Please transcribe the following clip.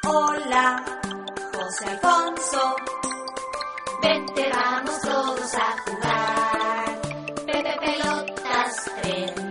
Hola, José Alfonso, vente vamos todos a jugar. Pepe Pelotas 3.